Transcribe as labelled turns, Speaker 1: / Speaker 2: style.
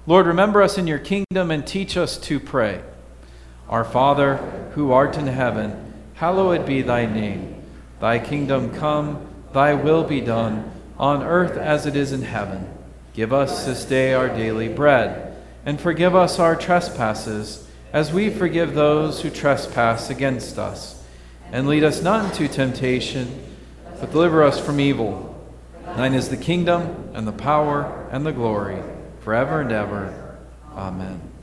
Speaker 1: Lord, remember us in your kingdom and teach us to pray. Our Father, who art in heaven, hallowed be thy name. Thy kingdom come, thy will be done, on earth as it is in heaven. Give us this day our daily bread, and forgive us our trespasses, as we forgive those who trespass against us. And lead us not into temptation, but deliver us from evil. Thine is the kingdom, and the power, and the glory, forever and ever. Amen.